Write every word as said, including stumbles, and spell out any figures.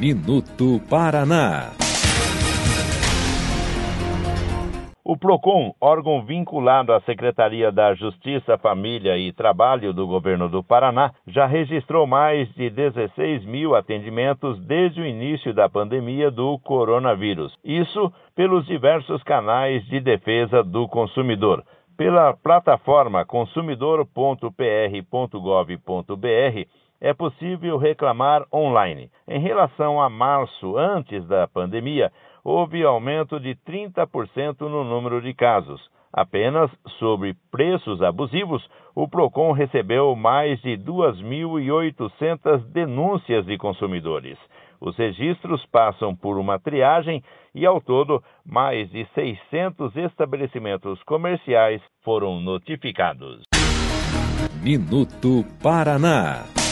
Minuto Paraná. O PROCON, órgão vinculado à Secretaria da Justiça, Família e Trabalho do Governo do Paraná, já registrou mais de dezesseis mil atendimentos desde o início da pandemia do coronavírus. Isso pelos diversos canais de defesa do consumidor. Pela plataforma consumidor ponto p r ponto gov ponto b r é possível reclamar online. Em relação a março, antes da pandemia, houve aumento de trinta por cento no número de casos. Apenas sobre preços abusivos, o PROCON recebeu mais de duas mil e oitocentas denúncias de consumidores. Os registros passam por uma triagem e, ao todo, mais de seiscentos estabelecimentos comerciais foram notificados. Minuto Paraná.